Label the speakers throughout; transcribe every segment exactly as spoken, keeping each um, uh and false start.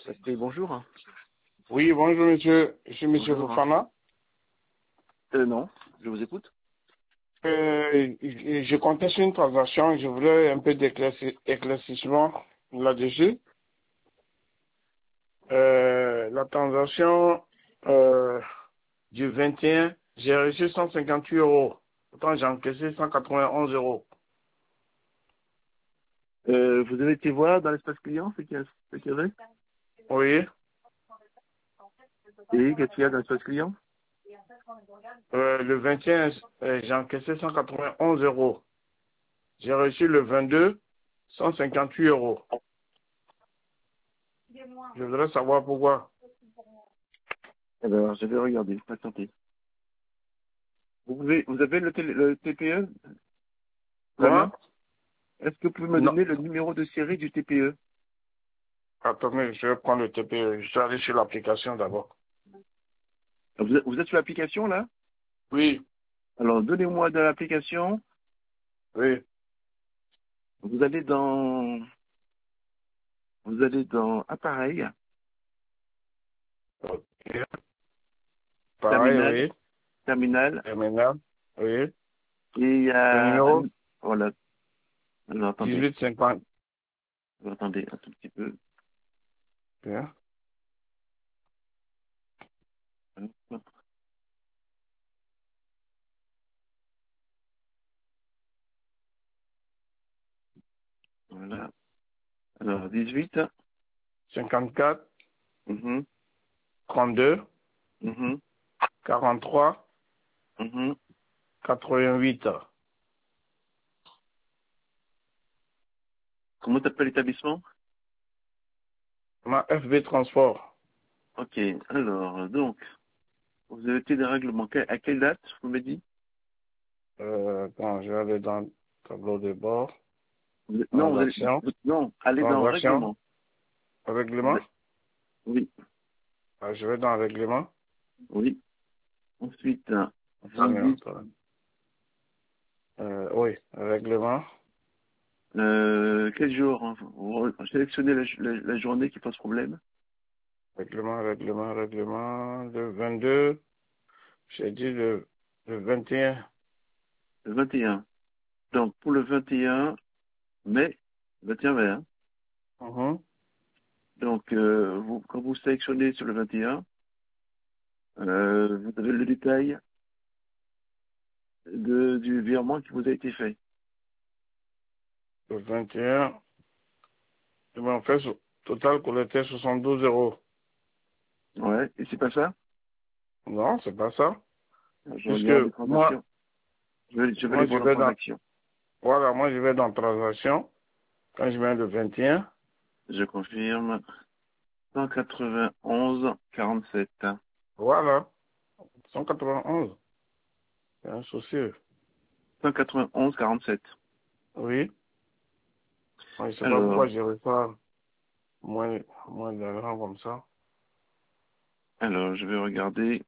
Speaker 1: Écoutez, bonjour.
Speaker 2: Oui, bonjour monsieur. Je suis monsieur
Speaker 1: Bonjour.
Speaker 2: Fofana.
Speaker 1: Euh, non, je vous écoute.
Speaker 2: Euh, je je comptais sur une transaction. Je voulais un peu d'éclairci- d'éclaircissement là-dessus. Euh, la transaction euh, du vingt et un, j'ai reçu cent cinquante-huit euros. Pourtant, j'ai encaissé cent quatre-vingt-onze euros.
Speaker 1: Euh, vous avez été voir dans l'espace client ce qu'il y, a- ce qu'il y avait.
Speaker 2: Oui.
Speaker 1: Et qu'est-ce qu'il y a dans l'espace client?
Speaker 2: Euh, le vingt et un, euh, j'ai encaissé cent quatre-vingt-onze euros. J'ai reçu le vingt-deux, cent cinquante-huit euros. Je voudrais savoir pourquoi.
Speaker 1: Alors, je vais regarder, patientez. Vous avez, vous avez le, télé- le T P E, la
Speaker 2: Comment?
Speaker 1: main? Est-ce que vous pouvez me
Speaker 2: Non.
Speaker 1: donner le numéro de série du T P E?
Speaker 2: Attendez, je vais prendre le T P E. Je vais aller sur l'application d'abord.
Speaker 1: vous, êtes- vous êtes sur l'application, là?
Speaker 2: Oui,
Speaker 1: Alors, donnez-moi de l'application.
Speaker 2: oui.
Speaker 1: Vous allez dans, vous allez dans appareil,
Speaker 2: Ok. Pareil,
Speaker 1: terminal,
Speaker 2: oui.
Speaker 1: terminal,
Speaker 2: Terminal. Oui.
Speaker 1: et il y
Speaker 2: Le
Speaker 1: a,
Speaker 2: numéro
Speaker 1: un- voilà. Alors, attendez,
Speaker 2: dix-huit cinquante.
Speaker 1: attendez un tout petit peu.
Speaker 2: Bien.
Speaker 1: Voilà. Alors, dix-huit.
Speaker 2: cinquante-quatre,
Speaker 1: Mhm,
Speaker 2: trente-deux,
Speaker 1: mhm,
Speaker 2: quarante-trois,
Speaker 1: mhm.
Speaker 2: quatre-vingt-huit.
Speaker 1: Comment s'appelle l'établissement?
Speaker 2: Ma F B Transport.
Speaker 1: Ok. Alors, donc, vous avez été des règlements. Que- À quelle date, vous m'avez dit?
Speaker 2: Euh, quand je vais aller dans le tableau de bord.
Speaker 1: Vous- Non, vous allez,
Speaker 2: Transaction.
Speaker 1: vous- non, allez dans
Speaker 2: Transaction.
Speaker 1: règlement. Vous
Speaker 2: Règlement.
Speaker 1: êtes- Oui,
Speaker 2: Ah, je vais dans règlement.
Speaker 1: oui. Ensuite, euh, vous
Speaker 2: Attendez,
Speaker 1: me dites,
Speaker 2: attendez. Euh, oui, règlement.
Speaker 1: euh, quel jour, hein, vous sélectionnez la, la- la journée qui pose problème.
Speaker 2: Règlement, règlement, règlement. Le vingt-deux. J'ai dit le, le vingt et un.
Speaker 1: Le vingt et un. Donc, pour le vingt et un mai, vingt et un mai, hein.
Speaker 2: Mhm.
Speaker 1: Donc, euh, vous, quand vous sélectionnez sur le vingt et un, euh, vous avez le détail de, du virement qui vous a été fait.
Speaker 2: Le vingt et un. Je m'en fais so- total collecté soixante-douze euros.
Speaker 1: Ouais, et c'est pas ça?
Speaker 2: Non, c'est pas ça.
Speaker 1: Je
Speaker 2: Puisque
Speaker 1: regarde les
Speaker 2: moi,
Speaker 1: transactions. Je vais, je vais aller
Speaker 2: moi je
Speaker 1: voir la
Speaker 2: vais dans,
Speaker 1: transaction.
Speaker 2: voilà, moi je vais dans transaction. Quand je mets le vingt et un,
Speaker 1: Je confirme. cent quatre-vingt-onze quarante-sept.
Speaker 2: voilà, cent quatre-vingt-onze. C'est un souci.
Speaker 1: cent quatre-vingt-onze quarante-sept.
Speaker 2: Oui. Moi, je sais pas pourquoi
Speaker 1: Alors,
Speaker 2: je reçois moins, moins d'argent comme ça.
Speaker 1: alors, je vais regarder.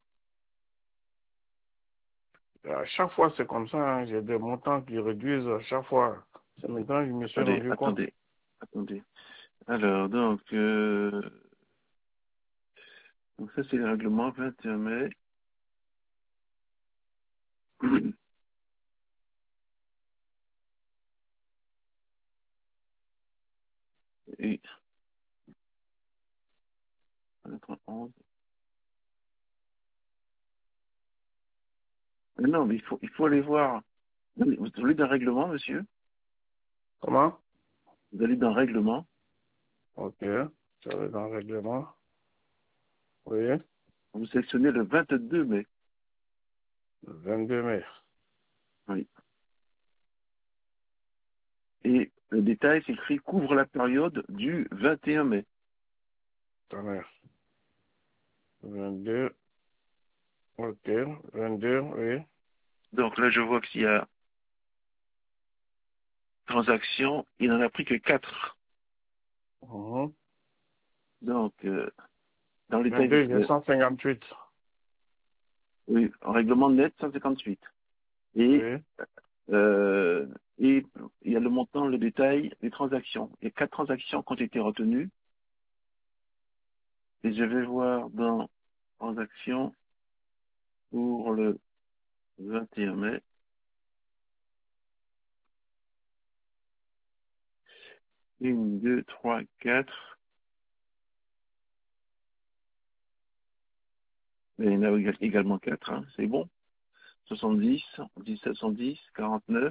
Speaker 2: À chaque fois, c'est comme ça. Hein. J'ai des montants qui réduisent à chaque fois. C'est maintenant que je me suis
Speaker 1: Attendez,
Speaker 2: rendu compte.
Speaker 1: attendez, attendez. Alors, donc, euh, donc ça c'est le règlement vingt et un mai. Et quatre-vingt-onze. Mais non, mais il faut, il faut aller voir. Non, mais vous allez dans le règlement, monsieur.
Speaker 2: Comment?
Speaker 1: Vous allez dans le règlement.
Speaker 2: Ok. Je vais dans le règlement. Oui.
Speaker 1: Vous sélectionnez le vingt-deux mai.
Speaker 2: Le vingt-deux mai.
Speaker 1: Oui. Et le détail, c'est écrit couvre la période du vingt et un mai.
Speaker 2: Attendez. vingt-deux. Ok. vingt-deux, oui.
Speaker 1: Donc là, je vois qu'il y a transaction, il n'en a pris que quatre.
Speaker 2: Mhm.
Speaker 1: Donc, euh, dans les détails,
Speaker 2: vingt-deux, j'ai
Speaker 1: euh,
Speaker 2: cent cinquante-huit.
Speaker 1: oui, en règlement net, cent cinquante-huit. Et,
Speaker 2: Oui.
Speaker 1: euh, et il y a le montant, le détail, les transactions. Il y a quatre transactions qui ont été retenues. Et je vais voir dans transactions pour le vingt et un mai. Une, deux, trois, quatre. Mais il y en a ég- également quatre, hein. C'est bon. soixante-dix, dix-sept, soixante-dix, quarante-neuf.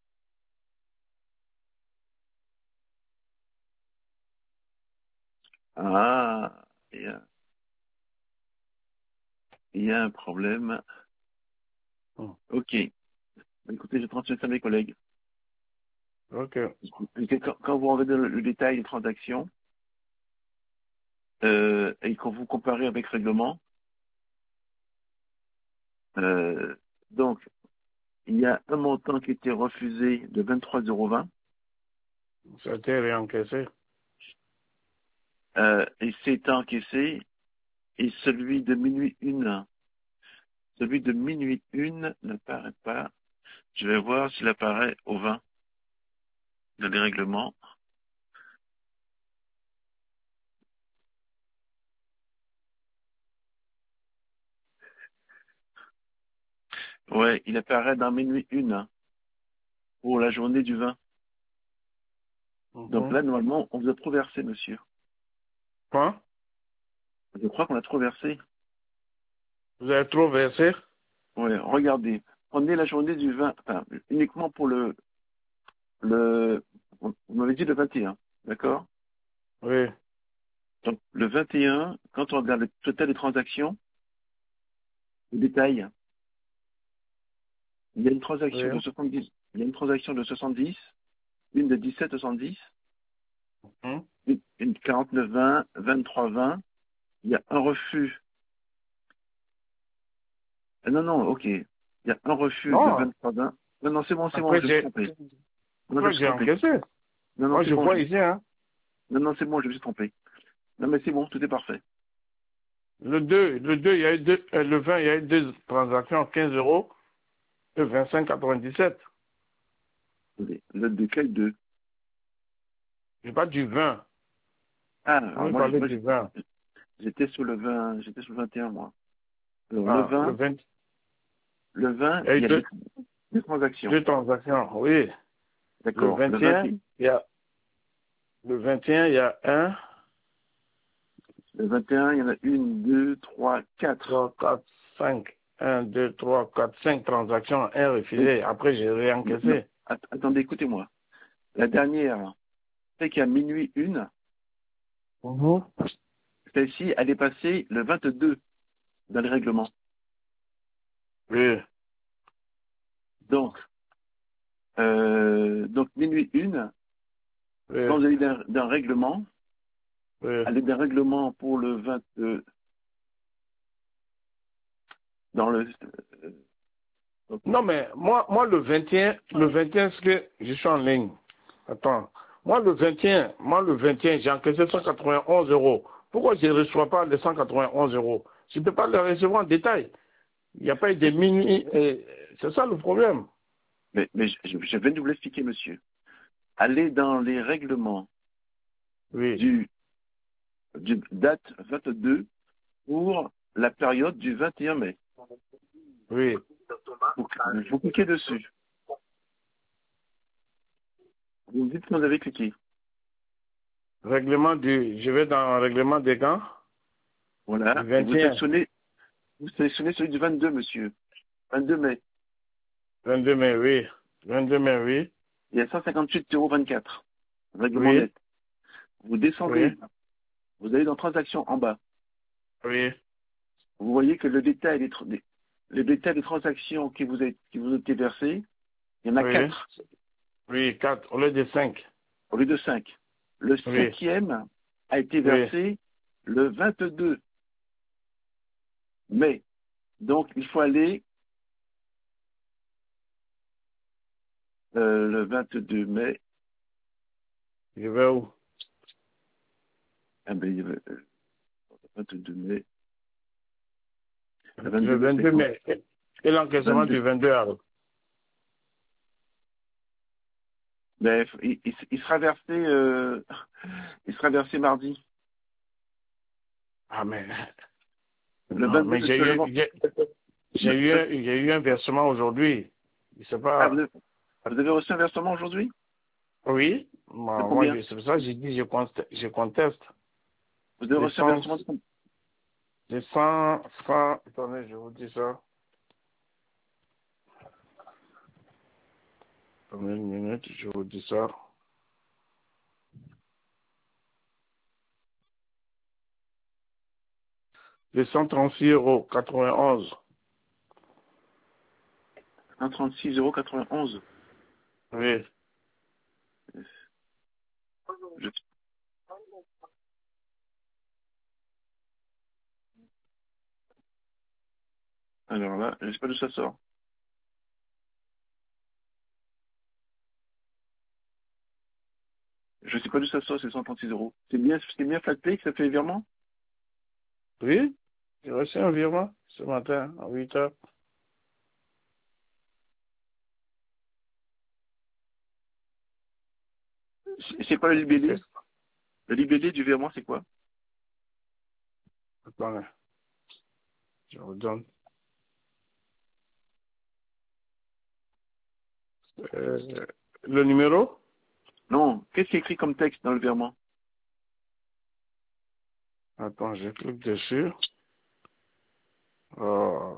Speaker 1: Ah, il y a, il y a un problème.
Speaker 2: Hmm.
Speaker 1: Ok. Écoutez, je transmets ça à mes collègues.
Speaker 2: Ok.
Speaker 1: Quand, quand vous regardez le, le détail des transactions, euh, et quand vous comparez avec règlement, euh, donc, il y a un montant qui était refusé de vingt-trois euros vingt,
Speaker 2: Ça a été réencaissé.
Speaker 1: euh, et c'est encaissé, et celui de minuit une, celui de minuit une n'apparaît pas. Je vais voir s'il apparaît au vingt de les règlements. Ouais, il apparaît dans minuit une, pour la journée du vingt. Donc
Speaker 2: Mhm.
Speaker 1: là, normalement, on vous a trop versé, monsieur.
Speaker 2: Quoi?
Speaker 1: Je crois qu'on a trop versé.
Speaker 2: Vous avez trop versé?
Speaker 1: Ouais, regardez. Prenez la journée du vingt, enfin, uniquement pour le, le, vous m'avez dit le vingt et un, d'accord?
Speaker 2: Oui.
Speaker 1: Donc, le vingt et un, quand on regarde le total des transactions, le détail, il y a une transaction
Speaker 2: Oui.
Speaker 1: de soixante-dix, il y a une transaction de soixante-dix, une de dix-sept soixante-dix,
Speaker 2: Hmm.
Speaker 1: une, une quarante-neuf vingt, vingt-trois vingt, il y a un refus. Ah, non, non, ok. Il y a un refus de
Speaker 2: Non.
Speaker 1: vingt-trois vingt. Non, non, c'est bon, c'est bon,
Speaker 2: Après,
Speaker 1: je me suis
Speaker 2: j'ai,
Speaker 1: trompé. Non, je me
Speaker 2: après,
Speaker 1: suis
Speaker 2: j'ai
Speaker 1: trompé.
Speaker 2: encaissé.
Speaker 1: Non, non,
Speaker 2: Moi,
Speaker 1: c'est
Speaker 2: je
Speaker 1: bon, je
Speaker 2: vois
Speaker 1: me
Speaker 2: ici, hein.
Speaker 1: non, non, c'est bon, je me suis trompé. Non, mais c'est bon, tout est parfait.
Speaker 2: Le deux, le deux, il y a eu deux, euh, le vingt, il y a eu deux transactions à quinze euros et vingt-cinq quatre-vingt-dix-sept.
Speaker 1: Attendez, le de quel deux?
Speaker 2: J'ai pas du vingt.
Speaker 1: Ah,
Speaker 2: Vous
Speaker 1: alors
Speaker 2: me
Speaker 1: moi, je-
Speaker 2: parlez
Speaker 1: moi
Speaker 2: du vingt.
Speaker 1: j'étais sur le vingt, j'étais sur le vingt et un, moi. Alors, le
Speaker 2: Ah, le
Speaker 1: vingt,
Speaker 2: vingt,
Speaker 1: le vingt,
Speaker 2: il y a eu
Speaker 1: il y a
Speaker 2: deux,
Speaker 1: deux, deux transactions.
Speaker 2: deux transactions, oui. Le
Speaker 1: D'accord. Le
Speaker 2: vingt et
Speaker 1: vingt,
Speaker 2: un, il y a, le vingt et un, il y a un,
Speaker 1: le vingt et un, il y en a une, deux, trois, quatre.
Speaker 2: trois, quatre, cinq. Un, deux, trois, quatre, cinq transactions, un
Speaker 1: Oui.
Speaker 2: refusé. Après, j'ai
Speaker 1: Non,
Speaker 2: réencaissé.
Speaker 1: att- attendez, écoutez-moi. La dernière, c'est qu'il y a minuit une.
Speaker 2: Mhm.
Speaker 1: Celle-ci, elle est passée le vingt-deux dans les règlements.
Speaker 2: Oui,
Speaker 1: Donc, euh, donc minuit une,
Speaker 2: oui,
Speaker 1: quand vous avez d'un d'un règlement,
Speaker 2: oui.
Speaker 1: elle est d'un règlement pour le vingt, euh, dans le, euh, ok.
Speaker 2: Non, mais moi, moi, le vingt et un, le vingt et un, c'est que je suis en ligne. Attends. Moi, le vingt et un, moi, le vingt et un, j'ai encaissé cent quatre-vingt-onze euros. Pourquoi je ne reçois pas les cent quatre-vingt-onze euros? Je ne peux pas les recevoir en détail. Il n'y a pas eu de mini. et C'est ça le problème.
Speaker 1: Mais, mais je, je viens de vous l'expliquer, monsieur. Allez dans les règlements
Speaker 2: Oui,
Speaker 1: du, du date vingt-deux pour la période du vingt et un mai.
Speaker 2: oui.
Speaker 1: Vous, vous cliquez dessus. Vous me dites que vous avez cliqué.
Speaker 2: Règlement du. Je vais dans le règlement des gants du
Speaker 1: Voilà. Et vous
Speaker 2: vingt et un.
Speaker 1: sélectionnez, vous sélectionnez celui du vingt-deux, monsieur. vingt-deux mai.
Speaker 2: vingt-deux mai, oui. vingt-deux mai, oui.
Speaker 1: Il y a cent cinquante-huit euros vingt-quatre. Règlement
Speaker 2: Oui,
Speaker 1: net. Vous
Speaker 2: oui,
Speaker 1: descendez. Vous allez dans transactions en bas.
Speaker 2: oui,
Speaker 1: Vous voyez que le détail des, tr- des- le détail des transactions qui vous, est, qui vous ont été versées, il y en a
Speaker 2: oui.
Speaker 1: quatre
Speaker 2: Oui, quatre au lieu de cinq.
Speaker 1: au lieu de cinq. Le
Speaker 2: Oui,
Speaker 1: cinquième a été
Speaker 2: oui.
Speaker 1: versé le vingt-deux mai. Donc, il faut aller euh, le vingt-deux mai.
Speaker 2: Je vais où?
Speaker 1: Ah ben, il y avait, euh, vingt-deux mai. Le
Speaker 2: Le
Speaker 1: vingt-deux mai, c'est
Speaker 2: vingt-deux
Speaker 1: quand?
Speaker 2: mai. Et l'encaissement
Speaker 1: vingt-deux.
Speaker 2: du vingt-deux alors.
Speaker 1: Ben, il, il- il sera versé, euh, il sera versé mardi.
Speaker 2: Ah, mais,
Speaker 1: Le
Speaker 2: non,
Speaker 1: vingt-deux
Speaker 2: mais
Speaker 1: de
Speaker 2: j'ai eu,
Speaker 1: seulement.
Speaker 2: j'ai j'ai eu, un- j'ai eu un versement aujourd'hui. Je sais
Speaker 1: Ah, vous
Speaker 2: pas.
Speaker 1: avez, ah, vous avez reçu un versement aujourd'hui?
Speaker 2: Oui,
Speaker 1: De
Speaker 2: moi, moi,
Speaker 1: combien?
Speaker 2: je- c'est pour ça que j'ai dit je conteste. Je conteste.
Speaker 1: Vous avez
Speaker 2: Les
Speaker 1: reçu un
Speaker 2: cent,
Speaker 1: versement de combien?
Speaker 2: les cent, cent, attendez, je vous dis ça. Attendez une minute, je vous dis ça. Les cent trente-six euros quatre-vingt-onze.
Speaker 1: cent trente-six euros quatre-vingt-onze.
Speaker 2: Oui.
Speaker 1: Je- Alors là, je sais pas d'où ça sort. Je sais pas d'où ça sort, ces cent trente-six euros. C'est bien, c'est bien FlatPay que ça fait les virements?
Speaker 2: Oui, j'ai reçu un virement ce matin à huit heures.
Speaker 1: C'est c'est quoi le libellé? Le libellé du virement, c'est quoi?
Speaker 2: Attendez, je vous donne. Euh, le numéro?
Speaker 1: Non, qu'est-ce qui est écrit comme texte dans le virement?
Speaker 2: Attends, je clique dessus. Euh,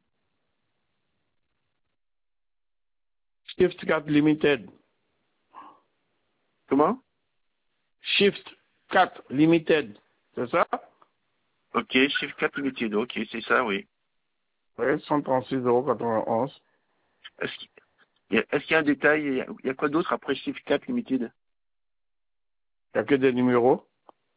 Speaker 2: Shift quatre Limited.
Speaker 1: Comment?
Speaker 2: Shift quatre Limited. C'est ça?
Speaker 1: Ok, chiffre quatre limited, ok, c'est ça, oui.
Speaker 2: Oui, cent trente-six euros quatre-vingt-onze.
Speaker 1: Est-ce qu'il y, a est-ce qu'il y a un détail? Il y a, il y a quoi d'autre après chiffre quatre limited?
Speaker 2: Il n'y a que des numéros?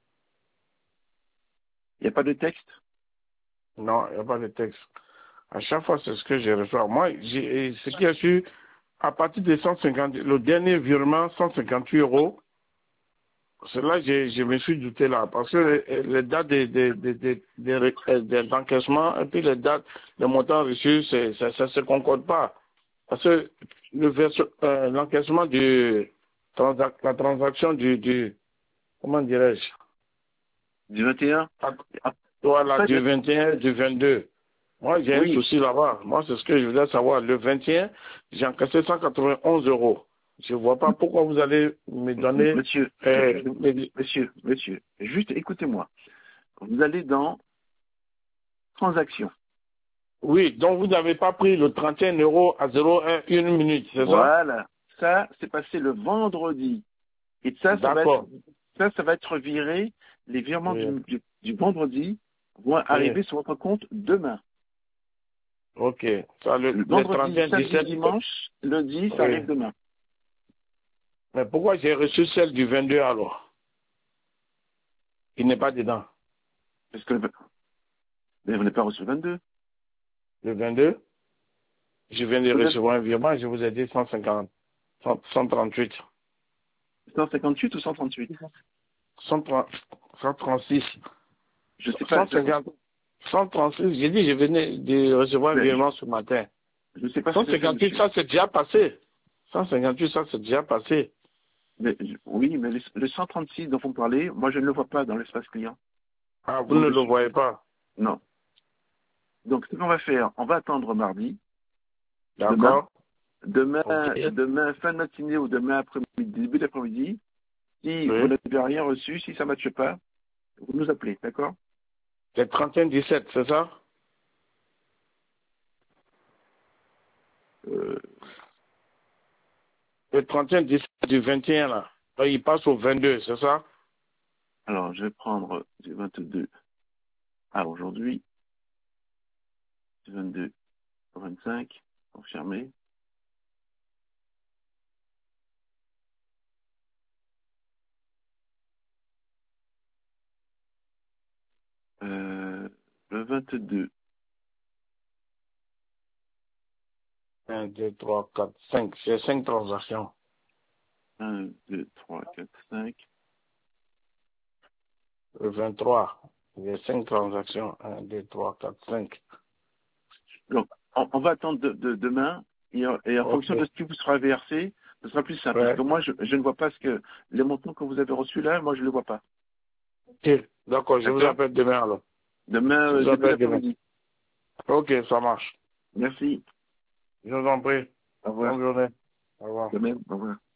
Speaker 1: Il n'y a pas de texte?
Speaker 2: Non, il n'y a pas de texte. À chaque fois, c'est ce que je reçois. Moi, j'ai, ce qui a su, à partir de cent cinquante, le dernier virement, cent cinquante-huit euros, c'est là que je, je me suis douté là, parce que les, les dates des de, de, de, de, de, de- d'encaissement et puis les dates, les montants reçus, c'est, ça ne se concorde pas. Parce que le verse, euh, l'encaissement du, transac- la transaction du, du comment dirais-je,
Speaker 1: Du vingt et un?
Speaker 2: ah,
Speaker 1: Ah,
Speaker 2: voilà,
Speaker 1: ça,
Speaker 2: du
Speaker 1: je-
Speaker 2: vingt et un, du vingt-deux. Moi, j'ai un
Speaker 1: oui,
Speaker 2: souci là-bas. Moi, c'est ce que je voulais savoir. Le vingt et un, j'ai encaissé cent quatre-vingt-onze euros. Je ne vois pas pourquoi vous allez me donner...
Speaker 1: monsieur, je-
Speaker 2: Euh,
Speaker 1: je-
Speaker 2: me-
Speaker 1: monsieur, monsieur, juste écoutez-moi. Vous allez dans transactions.
Speaker 2: oui, donc vous n'avez pas pris le trente et un euros à zéro un une minute, c'est ça?
Speaker 1: Voilà. Ça, c'est passé le vendredi. Et ça, ça va être,
Speaker 2: D'accord.
Speaker 1: ça, ça va être viré. Les virements
Speaker 2: Oui,
Speaker 1: du, du, du vendredi vont
Speaker 2: oui.
Speaker 1: arriver sur votre compte demain.
Speaker 2: Ok. Ça, le,
Speaker 1: Le
Speaker 2: le
Speaker 1: vendredi,
Speaker 2: trente et un
Speaker 1: samedi,
Speaker 2: dix-sept.
Speaker 1: dimanche, lundi, ça
Speaker 2: Oui.
Speaker 1: arrive demain.
Speaker 2: Mais pourquoi j'ai reçu celle du vingt-deux alors? Il n'est pas dedans.
Speaker 1: Parce que le- mais vous n'avez pas reçu le vingt-deux.
Speaker 2: Le vingt-deux, je viens de
Speaker 1: Vous êtes
Speaker 2: recevoir un virement, je vous ai dit cent cinquante, cent, cent trente-huit.
Speaker 1: cent cinquante-huit ou cent trente-huit?
Speaker 2: cent trente, cent trente-six.
Speaker 1: Je sais pas.
Speaker 2: cent cinquante, cent trente-six, j'ai dit, je venais de recevoir un
Speaker 1: Mais je
Speaker 2: virement ce matin.
Speaker 1: je ne sais pas ce que c'est,
Speaker 2: cent cinquante-huit,
Speaker 1: monsieur.
Speaker 2: ça c'est déjà passé. cent cinquante-huit, ça c'est déjà passé.
Speaker 1: Mais, je- oui, mais le, le cent trente-six dont vous parlez, moi, je ne le vois pas dans l'espace client.
Speaker 2: Ah, vous
Speaker 1: Donc,
Speaker 2: ne
Speaker 1: je
Speaker 2: le
Speaker 1: suis-
Speaker 2: voyez pas.
Speaker 1: non. Donc, ce qu'on va faire, on va attendre mardi, demain,
Speaker 2: D'accord?
Speaker 1: demain,
Speaker 2: Ok.
Speaker 1: demain, fin de matinée ou demain après-midi, début d'après-midi. Si vous
Speaker 2: Oui.
Speaker 1: n'avez rien reçu, si ça ne matche pas, vous nous appelez, d'accord?
Speaker 2: C'est trente et un dix-sept, c'est ça?
Speaker 1: euh,
Speaker 2: Le trente et un dix-sept du vingt et un là. Là, il passe au vingt-deux, c'est ça?
Speaker 1: Alors, je vais prendre du vingt-deux à aujourd'hui, du vingt-deux au vingt-cinq, confirmé. Euh, le vingt-deux,
Speaker 2: un, deux, trois, quatre, cinq. C'est cinq transactions.
Speaker 1: un, deux, trois, quatre, cinq.
Speaker 2: Le vingt-trois, il y a cinq transactions. un, deux, trois, quatre, cinq.
Speaker 1: Donc, on, on va attendre de, de- demain et, en et en
Speaker 2: Ok.
Speaker 1: fonction de ce qui vous sera versé, ce sera plus simple. Parce
Speaker 2: Ouais.
Speaker 1: que moi, je, je ne vois pas ce que les montants que vous avez reçus là, moi, je ne les vois pas.
Speaker 2: Ok. D'accord, je vous
Speaker 1: D'accord?
Speaker 2: appelle demain alors.
Speaker 1: Demain,
Speaker 2: Je
Speaker 1: euh,
Speaker 2: vous
Speaker 1: début
Speaker 2: appelle demain.
Speaker 1: d'après-midi.
Speaker 2: Ok, ça marche.
Speaker 1: Merci.
Speaker 2: Je vous en prie.
Speaker 1: Au revoir.
Speaker 2: Bonne journée. Au revoir.
Speaker 1: De même. Au revoir.